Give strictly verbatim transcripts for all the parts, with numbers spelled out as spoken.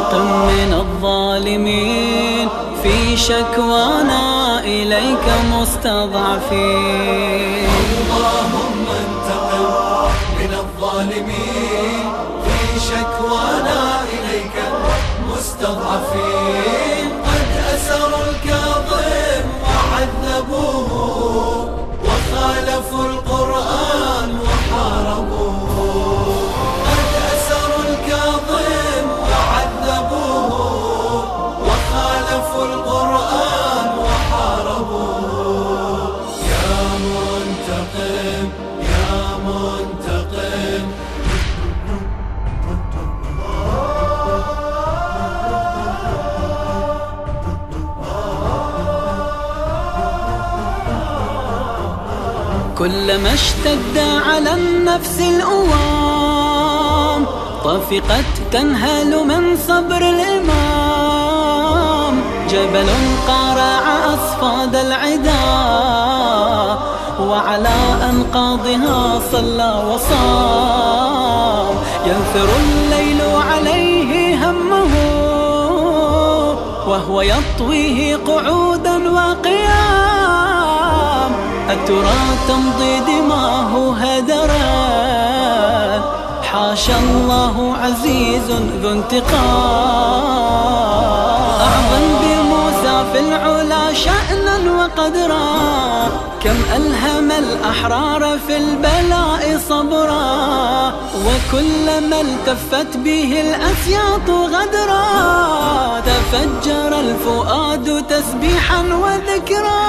انتقم من الظالمين في شكوانا إليك مستضعفين. اللهم انتقم من الظالمين في شكوانا إليك مستضعفين. قد أسروا الكاظم وعذبوه وخالفوا القرآن وحاربوه. قد أسروا الكاظم وعذبوه وخالفوا القرآن وحاربوه. يا منتقم يا منتقم. كلما اشتد على النفس الأوام طفقت تنهل من صبر الإمام. جبل قارع أصفاد العدا وعلى أنقاضها صلى وصام. ينثر الليل عليه همه وهو يطويه قعودا وقيام. أترى تمضي دماه هدرا حاشا الله عزيز ذو انتقام. أعظم بموسى في العلا شأنا وقدرا كم ألهم الأحرار في البلاء صبرا. وكلما التفت به الأسياط غدرا تفجر الفؤاد تسبيحا وذكرا.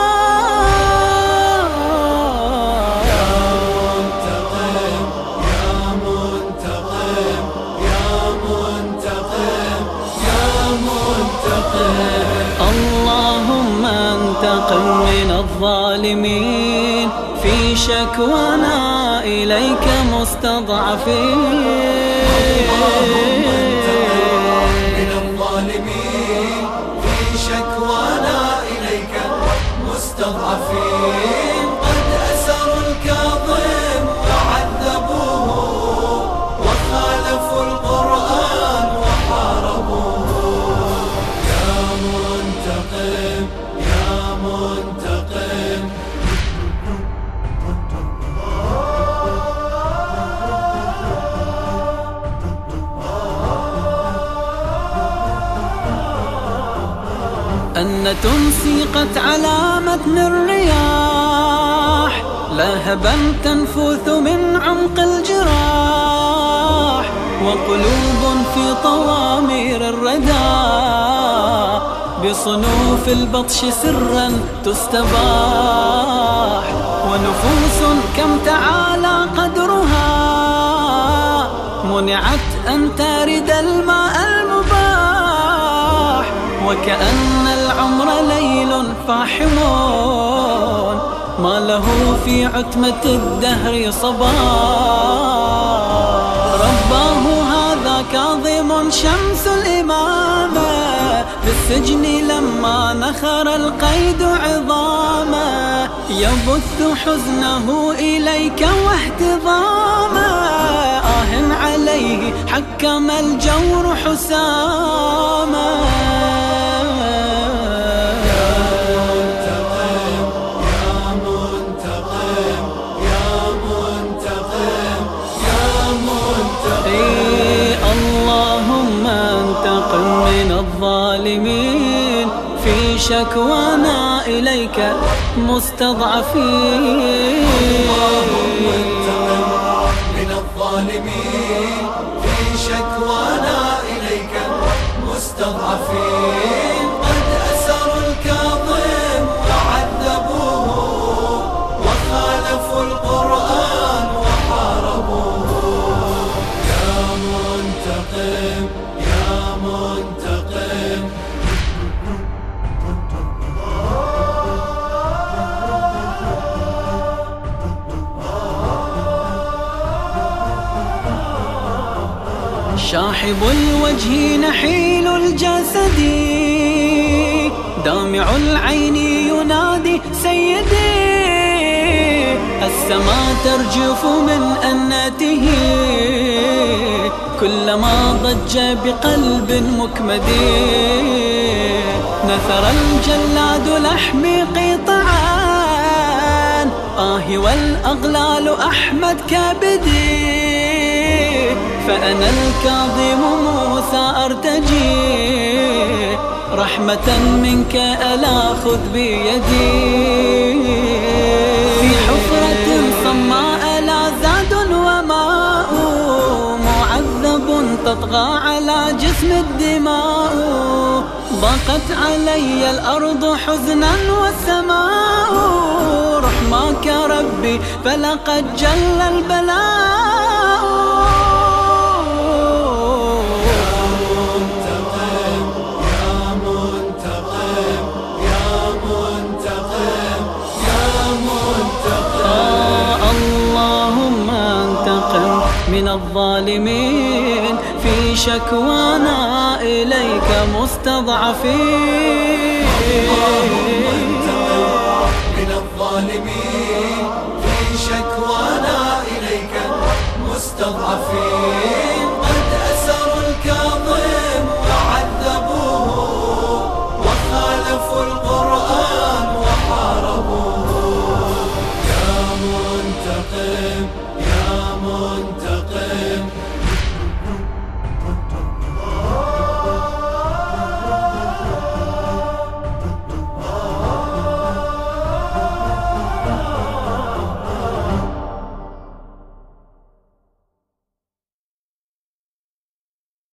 اللهم انتقم من الظالمين في شكوانا إليك مستضعفين. اللهم انتقم من الظالمين في شكوانا إليك مستضعفين. قد أسروا الكاظم وعذبوه وخالفوا القرآن وحاربوه. يا منتقم يا منتقم. أنة سيقت على متن الرياح لهبا تنفث من عمق الجراح. وقلوب في طوامير الردى بصنوف البطش سرا تستباح. ونفوس كم تعالى قدرها منعت أن تارد الماء المباح. وكأن العمر ليل فاحم ما له في عتمة الدهر صباح. رباه هذا كاظم شمس الإمامة بالسجن لما نخر القيد عظامه. يبث حزنه إليك واهتضامه آه عليه حكم الجور حسامه. الظالمين في شكوانا إليك مستضعفين. اللهم انتقم من الظالمين في شكوانا إليك مستضعفين. قد أسروا الكاظم وعذبوه وخالفوا القرآن وحاربوه. يا منتقم يا منتقم. شاحب الوجه نحيل الجسد دامع العين ينادي سيدي. السماء ترجف من أنته كلما ضج بقلب مكمد. نثر الجلاد لحمي قطعان آه والأغلال أحمد كبدي. فأنا الكاظم موسى أرتجي رحمة منك ألا خذ بيدي. في حفرة صماء لا زاد وماء معذب تطغى على جسم الدماء. ضاقت علي الأرض حزنا والسماء رحماك ربي فلقد جل البلاء. من الظالمين في شكوانا إليك مستضعفين. من الظالمين في شكوانا إليك مستضعفين. قد أسروا الكاظم وعذبوه وخالفوا القرآن وحاربوه. يا منتقم يا منتقم